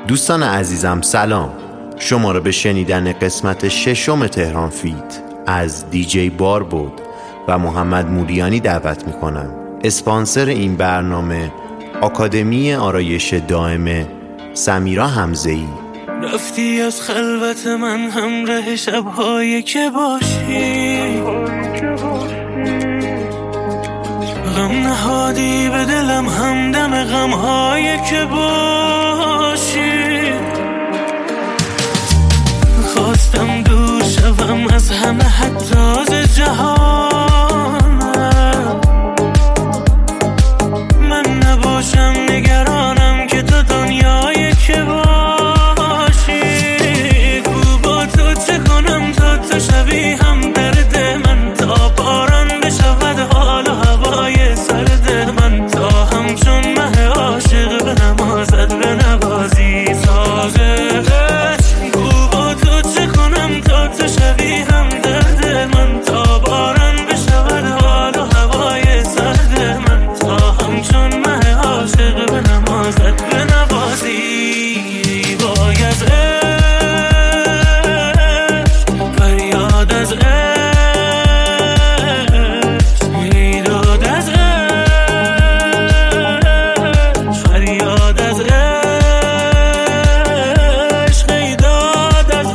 دوستان عزیزم سلام، شما را به شنیدن قسمت 6 تهران فیت از دیجی بار بود و محمد مولیانی دعوت میکنم. اسپانسر این برنامه آکادمی آرایش دائمه سمیرا حمزه‌ای. رفتی از خلوت من همراه شب‌هایی که باشی، غم نهادی به دلم همدم غم‌هایی که باشی. خواستم دور شوم از همه حتی ز جهانم، من نباشم نگرانم که تو دنیایی که باشی. گو با تو چه کنم تا تو شوی هم درد من، تا باران بشود حال و هوای سرد من، تا همچون مه عاشق به نمازت به نوازی سازش. گو با تو چه کنم تا تو شوی هم درد من، تا باران بشود حال و هوای سرد من، تا همچون مه عاشق به نمازت به نوازی. وای از عشق، فریاد از عشق، میداد از عشق، فریاد از عشق، میداد از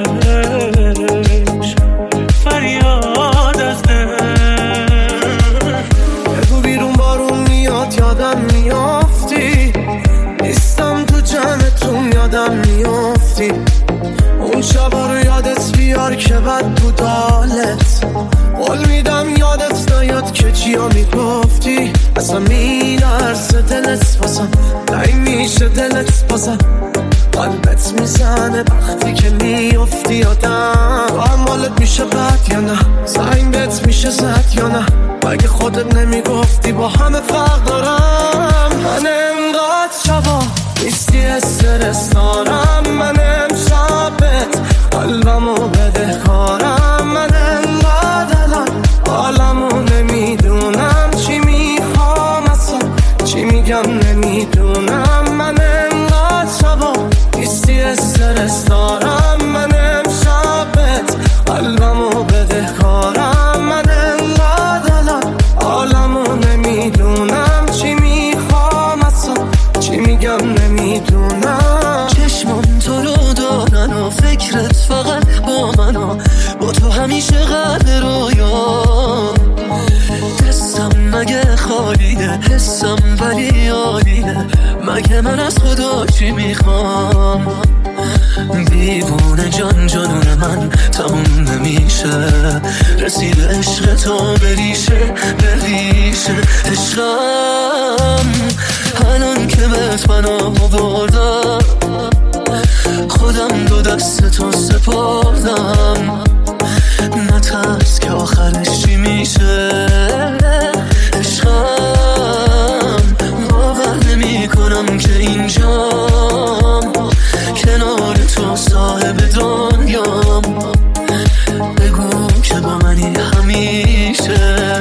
عشق، فریاد از عشق. بگو بیرون بارون میاد یادم میافتی، نیستم تو جمعتون یادم میافتی. اون شبا رو یادت بیار که بد بود حالت، قول میدم یادت نیاد که چیا میگفتی. اصلا میلرزه دلت بازم، تنگ میشه دلت بازم، قلبت میزنه وقتی که میافتی یادم. تو هم حالت میشه بد یا نه، زنگ بهت میشه زد یا نه، مگه خودت نمیگفتی با همه فرق دارم. من انقدر شبا نیستی استرس دارم، من امشبت قلبمو بده کارم. من انقدر الان حالمو نمیدونم، چی میخوام اصلا چی میگم نمیدونم. من انقدر شبا نیستی استرس دارم، من امشبت قلبمو بده کارم. من انقدر الان حالمو نمیدونم، چی میخوام اصلا چی میگم نمیدونم. چشمم تو رو دارن و فکرت فقط با من و با تو همیشه غرق رویا. دستم مگه خالیه، حسم ولی عالیه، مگه من از خدا چی میخوام. دیوونه جان جانون من تموم نمیشه، رسید عشق تو بریشه بریشه عشقم. الان که بهت منو بردم، خودم دو دست تو سپردم. نترس که آخرش چی میشه عشقم. باور نمی کنم که اینجام کنار تو صاحب دنیام. بگو که با منی همیشه.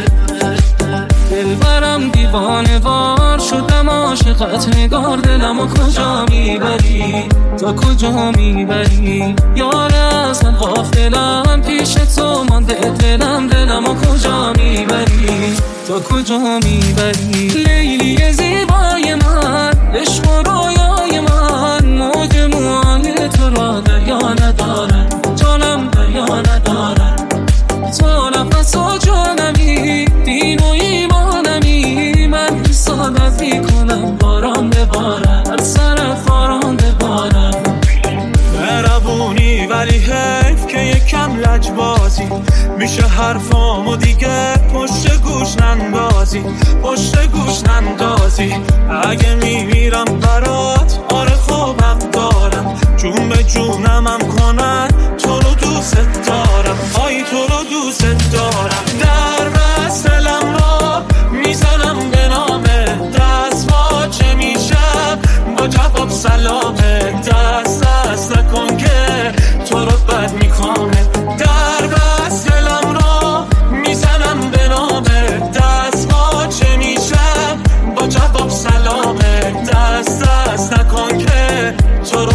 دلبرم دیوانه وار شدم، عاشقت نگار دلمو کجا میبری، تا کجا میبری یاره. اصلا غافلم پیش تو مانده دلم، دلمو کجا میبری، تا کجا میبری. لیلی زیبای من، عشق و رویای من، موج موهای تو را دریا ندارن، جانم دریا ندارن. تو نفس و جانمی، دین و ایمانمی، من حسادت میکنم باران ببارم، هر سرت باران ببارم. مهربونی ولی حیف که یکم لجبازی، میشه حرفامو دیگه پشت گوش نندازی، پشت گوش نندازی. اگه میمیرم برات آره خوبم دارم، جون به جونمم کنن تو رو دوست دارم، آی تو رو دوست دارم. در بست دلم را میزنم به نامه، دست با چه میشم با جواب سلامه. دست دست نکن که تو رو بد میکنه. در بست دلم را میزنم به نامه، دست با چه میشم با جواب سلامه. دست دست نکن که تو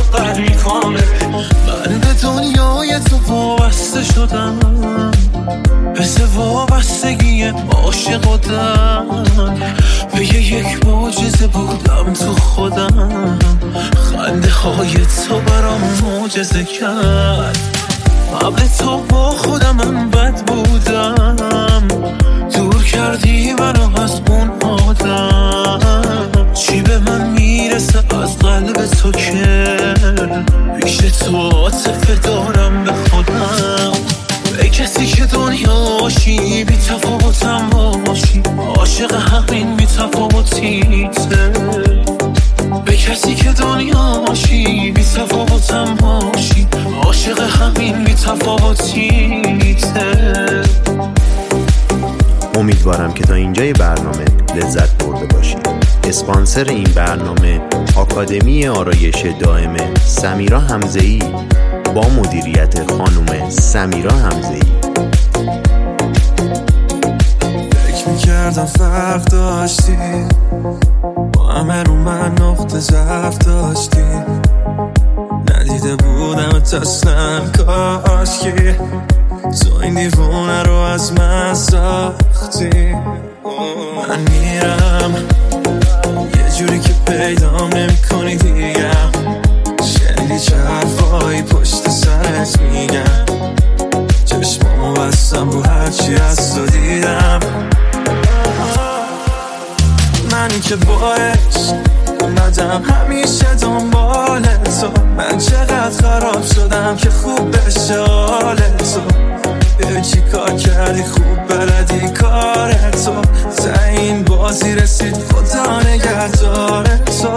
عاشقادم به یک معجزه بودم تو خودم، خنده های تو برام معجزه کرد. قبل تو با خودم من بد بودم، دور کردی منو از اون آدم. چی به من میرسه از قلب تو که پیش تو عاطفه دارم به خودم. به کسی که دنیا باشی بی تفاوتم باشی، عاشق همین بی تفاوتیته. به کسی که دنیا باشی بی تفاوتم باشی، عاشق همین بی تفاوتیته. امیدوارم که تا اینجای برنامه لذت برده باشید. اسپانسر این برنامه آکادمی آرایش دائمه سمیرا حمزه‌ای با مدیریت خانم سمیرا حمزه‌ای. فکر میکردم فرق داشتی، با همه رو من نقطه ضعف داشتی، ندیده بودم اصلا کاشکی تو این دیوونه رو از من ساختی. من میرم یه جوری که پیدام نمی کنی دیگم، شنیدی چه حرفایی پشت سرت میگم، چشمامو بستم رو هرچی از تو دیدم. من که باعث اومدم همیشه دنبال تو، من چقدر خراب شدم که خوب بشه حال تو. چی کار کردی خوب بلدی کار تو، تا این بازی رسید خدا نگهدار تو.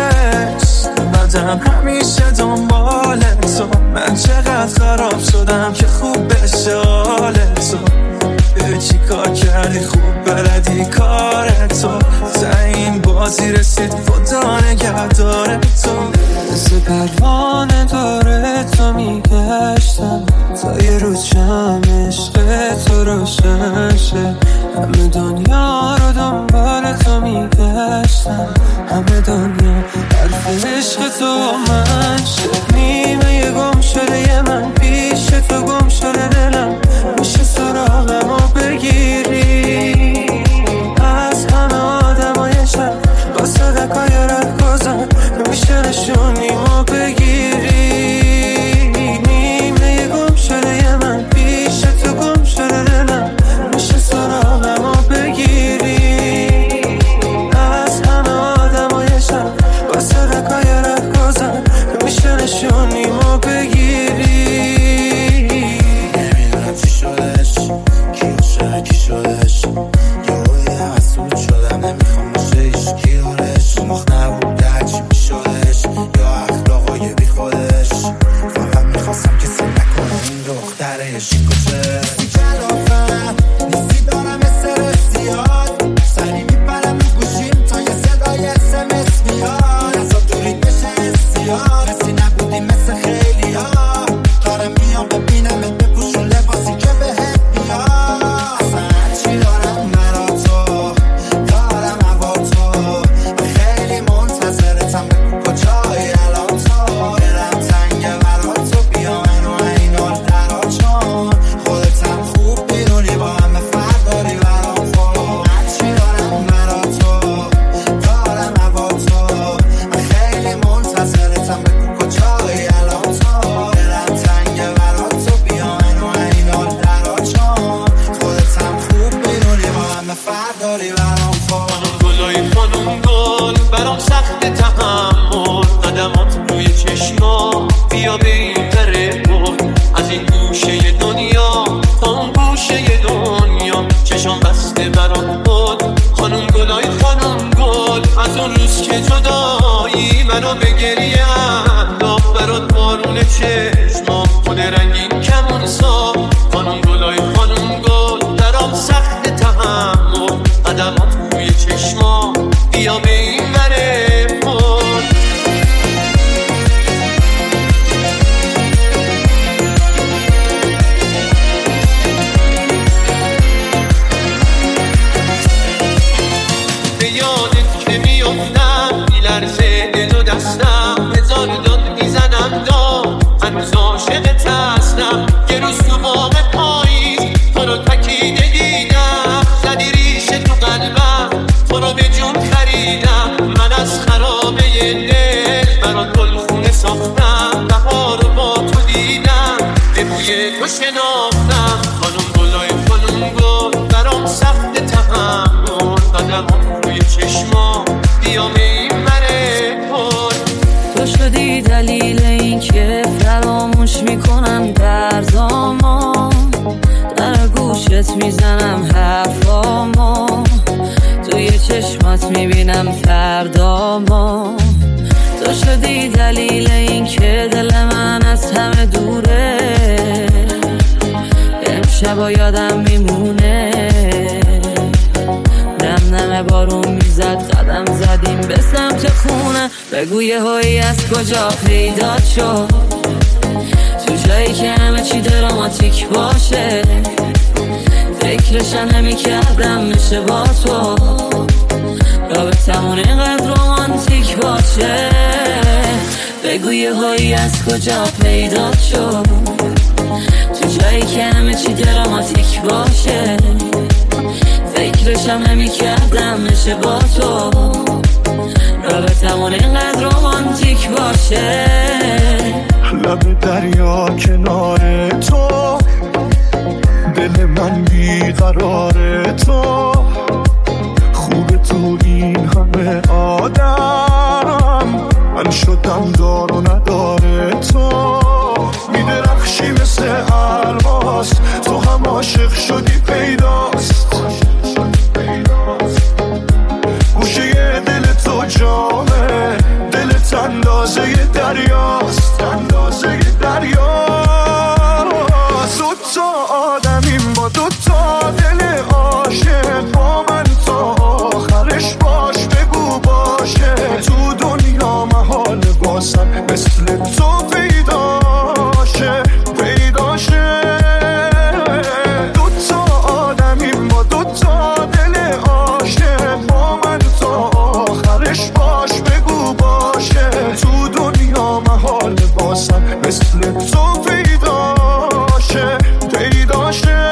اومدم همیشه دنبال تو، من چقدر خراب شدم که خوب بشه حال تو. چی کار کردی خوب بلدی کار تو، تا این بازی رسید خدا نگهدار تو. مثل پروانه داره تو میگشتم تا یه روز شم عشق تو روشن شه. همه دنیا رو دنبال تو میگشتم، همه دنیا حرف عشق تو من شه. نیمه یه گم شده یه من پیش تو گم شده دلم، میشه سراغمو بگیری از همه آدمای شب با صدقای رهگذر، میشه نشونیمو بگیری. نیمه یه گم شده یه من پیش تو گم شده دلم، میشه سراغمو بگیری از همه آدمای شب با صدقای رهگذر، میشه نشونیمو بگیری. نمیدونم چی شدش، کی شدش، یه حسود شدم نمیخوام باشه ایشکی دارش. مخ نبود هرچی میشدش یا اخلاقای بی خودش، فقط میخواستم کسی نکنه این دختره شیکوشه. کلافم نیستی دارم مثل زیاد، سری میپرم رو گوشیم تا یه صدای SMS میاد. ازا دورید بشه استیاد، کسی نبودی مثل خیلی ها، دارم میام ببینمت بپوشون لباسی که بهت میاد. اصلا هرچی دارم مرا تو، دارم هوا تو، خیلی منتظرتم بگو کجایی الان تو. دلم تنگه برا تو، بیا منو این درا، چون خودتم خوب بیرونی با همه فرق داری برام خود. هرچی دارم مرا تو، دارم هوا تو، خیلی منتظرتم بگو کجایی الان تو. دلم تنگه برا تو، بیا منو این درا، چون خودتم خوب بیرونی با همه فرق داری برام خود. گلای خانم گل برام سخت تحمل، قدمات روی چشما بیا به این بره بود. از این گوشه دنیا تا اون گوشه دنیا، چشم بسته برام بود. خانم گلای خانم گل، از اون روز که جدایی منو به گریه انداخت، برات بارون چشما خود رنگین کمون سا. خانم گلای خانم گل برام سخت تحمل، قدمات روی چشما بیا به این بره بود. به یادت که میفتم میلرزه دل و دستم، هزار داد میزنم داد هنوز عاشقت هستم. یه روز تو باغ پاییز تو رو تکیده دیدم، زدی ریش برات گلخونه ساختم، بهار با تو دیدم، به بوی تو شناختم. خانم گل برام سخت تحمل، قدمات روی چشما بیام این مره کن. تو شدی دلیل این که فراموش میکنم دردامو، در گوشت میزنم حرفامو، توی چشمات میبینم فردامو. تو شدی دلیل این که دل من از همه دوره، امشبا یادم میمونه. نم بارون میزد، قدم زدیم به سمت خونه. بگو یه هایی از کجا پیدا شد، تو جایی که همه چی دراماتیک باشه. فکرشم نمی‌کردم میشه با تو رابطمون اینقدر رومانتیک باشه. بگو یه هایی از کجا پیدا شد، تو جایی که همه چی دراماتیک باشه. فکرشم نمی‌کردم میشه با تو رابطمون اینقدر رومانتیک باشه. لب دریا کنار تو، دل من بیقرار تو، خوب تو این همه آدم، من شدم دار و نداره. تو میدرخشی مثل الماس، تو هم عاشق شدی پیداست. گوشه دل تو جامه، دلت اندازه دریاست، اندازه دریاست. دوتا آدمیم با دوتا دل عاشق، با من تا آخرش باش بگو باشه. تو دنیا محال واسم مثل تو پیداشه، پیداشه. دوتا آدمیم با دوتا دل عاشق، با من تا آخرش باش بگو باشه. تو دنیا محال واسم مثل تو پیداشه، پیداشه.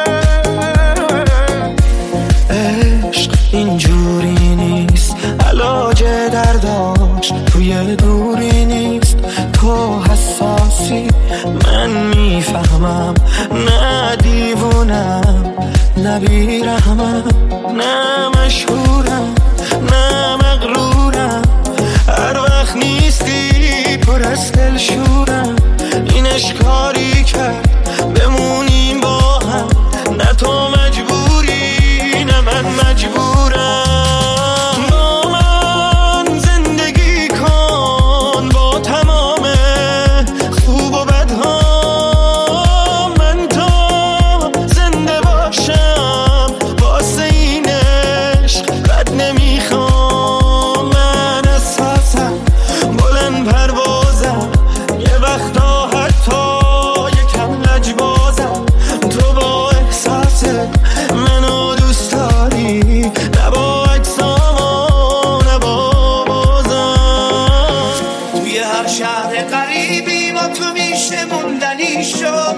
عشق اینجوری نیست، علاج درداش توی دوری نیست. تو حساسی من میفهمم، نه دیوونم نه بیرحمم، نه مشهورم نه مغرورم. هر وقت نیستی پر از دل شورم، این اشکاری کرد بمونیم با هم. نه تو مجبوری نه من مجبورم. با من زندگی کن با تمام خوب و بدها، من تا زنده باشم واسه این عشق بد نمیخوام. من احساسم بلند پروازم، یه وقتا حتی یکم لجبازم. تو با احساست منو دوست داری، نه با اجسام نه با بازم. توی هر شهر قریبی با تو میشه موندنی شد،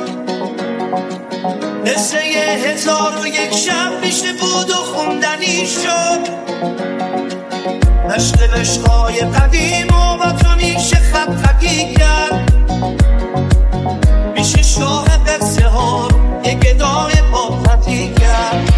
مثل 1001 شب میشه بود و خوندنی شد. مشق عشقای قدیم و با تو میشه خطی کرد، میشه شاه قصه ها رو یه گدای پاپتی کرد.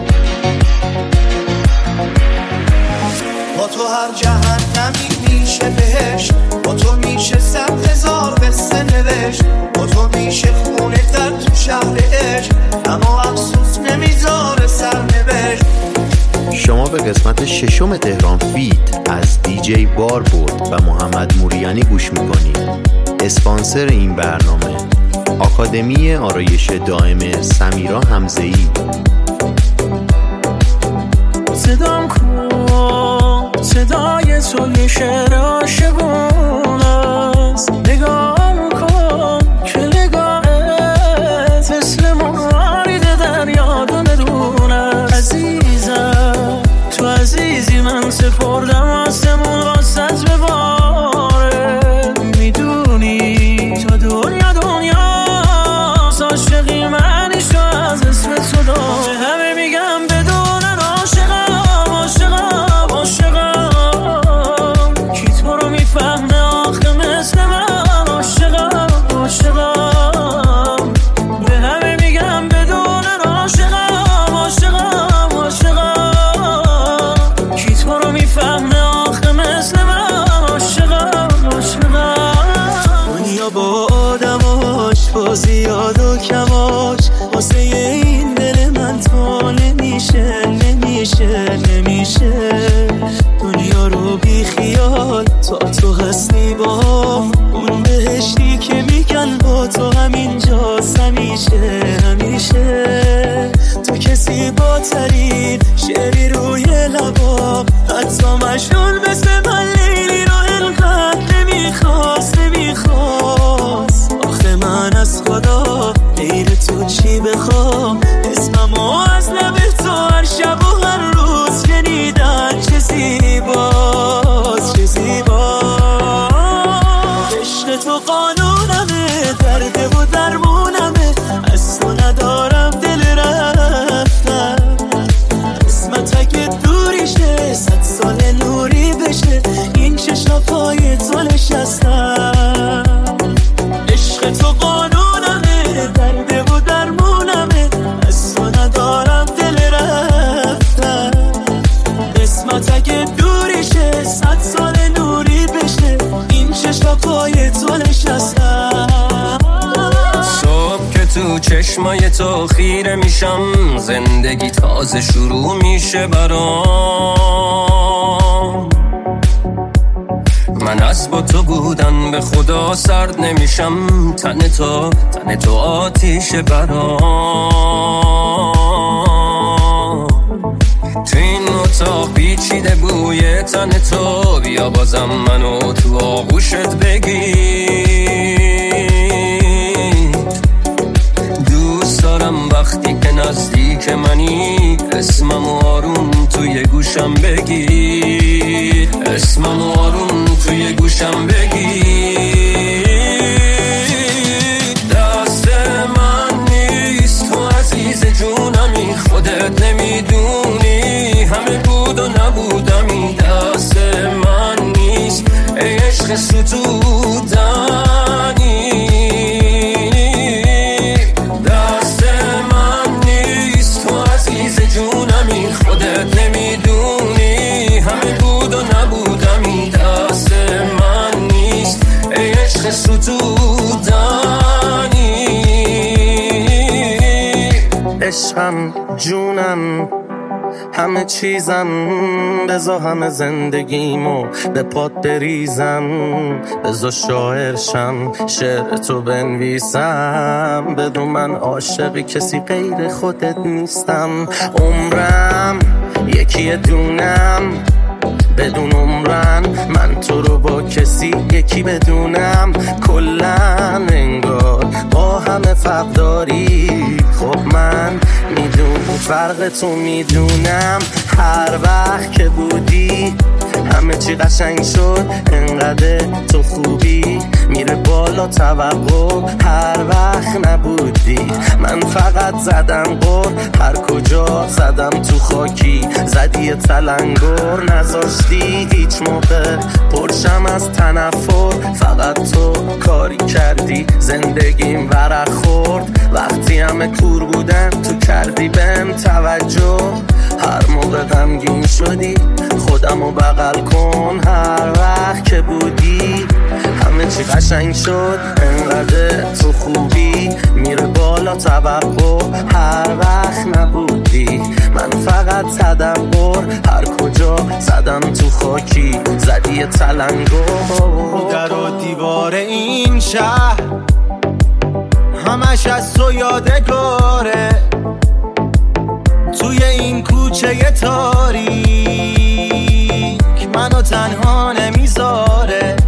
با تو هر جهنمی میشه بهشت، با تو میشه 100,000 قصه نوشت. با تو میشه خونه در تو شهر عشق، اما افسوس نمیذاره سرنوشت. شما به قسمت 6 تهران فیت از دیجی باربود و محمد موریانی گوش میکنید. اسپانسر این برنامه آکادمی آرایش دائم سمیرا حمزه‌ای. صدام کن، صدای تو یه شعر عاشقونه است. نگاه کن که نگاهت مثل موارد دریا دونه. عزیزم تو عزیزی، من سپردم آسمون راست به باره. میدونی تا دنیا عاشقی منیشو از اسم تو داره. همه میگم بدونن عاشقم، کی تو رو میفهمه آخه تو قانونمه، درد و درمونمه، از تو ندارم دل رفتن. قسمت اگه دوری شه 100 سال نوری بشه، این چشم پای تو نشستم. عشق تو قانونمه، درد و درمونمه، از تو ندارم دل رفتن. قسمت اگه دوری شه 100 سال نوری بشه، این چشم پای تو نشستم. صبح که تو چشمای تو خیره میشم، زندگی تازه شروع میشه برام. من از با تو بودن به خدا سرد نمیشم، تن تو آتیش برام. تو این اتاق پیچیده بوی تن تو، بیا بازم منو تو آغوشت بگیر. دوست دارم وقتی که نزدیک منی، اسمم آروم توی گوشم بگیر، اسمم آروم توی گوشم بگیر. دست من نیست تو عزیز جونمی، خودت نمیدونی همه بود و نبودمی. دست من نیست ای عشق ستودنی، دست من نیست تو عزیز جونمی، خودت نمیدونی همه بود و نبودمی. دست من نیست ای عشق ستودنی. عشقم جونم همه چیزم، بذار همه زندگیمو به پات بریزم. بذار شاعرشم شعر تو بنویسم، بدون من عاشق کسی غیر خودت نیستم. عمرم یکی دونم بدون عمرن، من تو رو با کسی یکی بدونم. کلن انگار با همه فرق داری، خب من میدونم فرق تو میدونم. هر وقت که بودی همه چی قشنگ شد، انقدر تو خوبی میره بالا توقع. هر وقت نبودی من فقط زدم قر، هر کجا زدم تو خاکی زدی تلنگر. نذاشتی هیچ موقع پرشم از تنفر، فقط تو کاری کردی زندگیم ورق خورد. وقتی همه کور بودن تو کردی بهم توجه، هر موقع غمگین شدی خودمو بغل کن. هر وقت که بودی همه چی قشنگ شد، انقدر تو خوبی میره بالا توقع. هر وقت نبودی من فقط زدم قر، هر کجا زدم تو خاکی زدی تلنگر. در و دیوار این شهر همش از تو یادگاره، توی این کوچه تاریک منو تنها نمیذاره.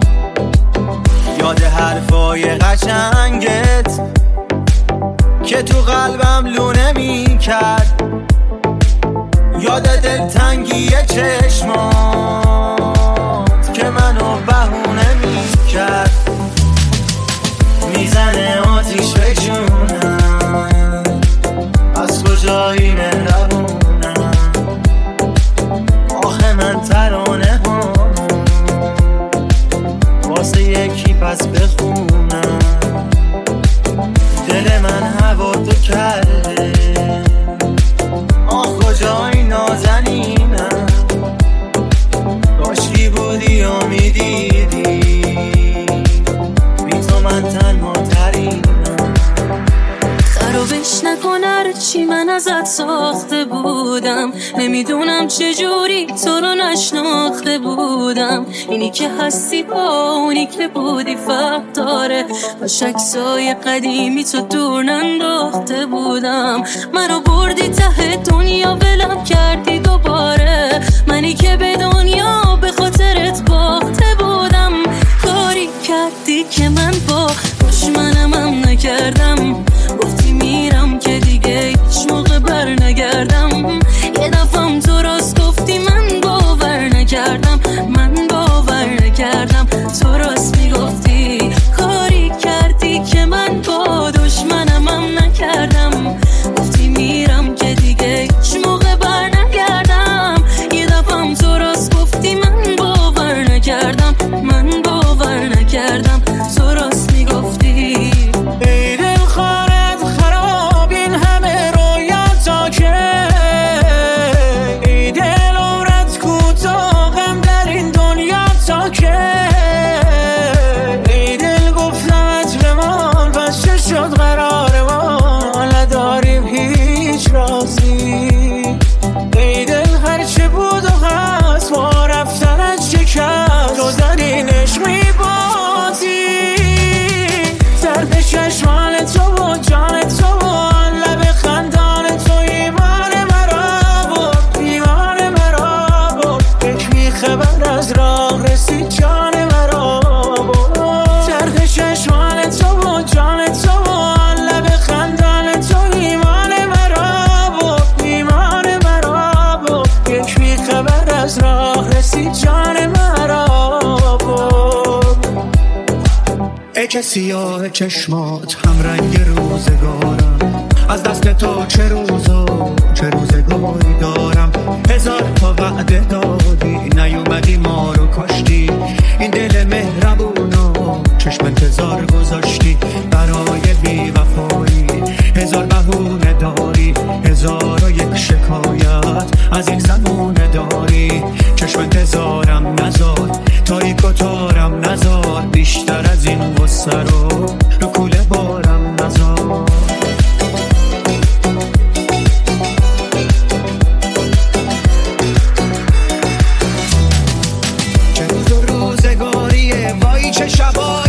یاد حرفای قشنگت که تو قلبم لونه میکرد، یاد دلتنگی چشمات که منو بهونه میکرد. میزنه آتیش به جونم، از کجایی مهربونم. آخه من ترانه هم واسه یکی پس بخونم. دل من هوا تو کرده، آخ کجایی نازنینم. کاشکی بودی و میدیدی بی تو من تنها ترینم. خرابش نکن هرچی من ازت ساخته بودم، نمیدونم چجوری تو رو نشناخته بودم. اینی که هستی با اونی که بودی فرق داره، با شکسای قدیمی تو دور ننداخته بودم. منو بردی ته دنیا ولم کردی دوباره، منی که به دنیا به خاطرت باخته بودم. کاری کردی که من با دشمنم هم نکردم، گفتی میرم که دیگه هیچ موقع بر نگردم. یه دفعم تو راست گفتی من باور نکردم، من باور نکردم. تو راست میگفتی ای که سیاه چشمات هم رنگ روزگارم، از دست تو چه روز و چه روزگاری دارم. هزار تا وعده دادی نیومدی ما رو کشتی، این دل مهربونو چشم انتظار گذاشتی. برای بی وفایی هزار بهونه داری، هزار و یک شکایت از یک زبونه داری. چشم انتظارم نزار، تایی کتارم نزار، بیشتر از این غصه رو کوله بارم نزار. چه روز و روزگاریه وای چه شبایی